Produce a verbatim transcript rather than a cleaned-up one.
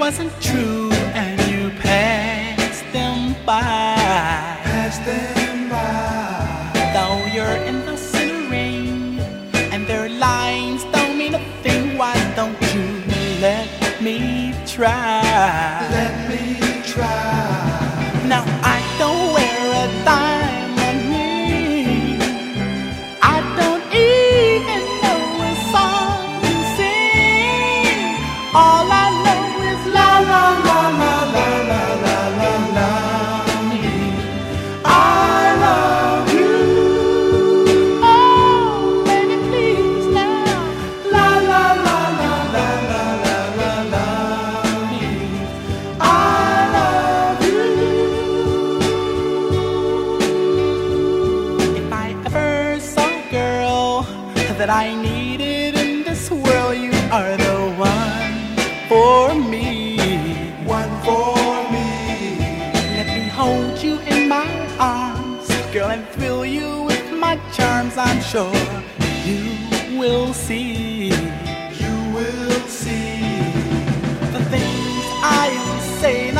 wasn't true and you passed them by. Pass them by. Though you're in the center ring and their lines don't mean a thing, why don't you let me try? Let me try. Now I don't wear a diamond ring, I don't even know a song to sing. All I know is la la la la la la la la la. I love you. Oh, baby, please now. La la la la la la la la la. I love you. If I ever saw a girl that I needed in this world, you are the one for me. One for me. Let me hold you in my arms, girl, and thrill you with my charms. I'm sure you will see You will see. the things I will say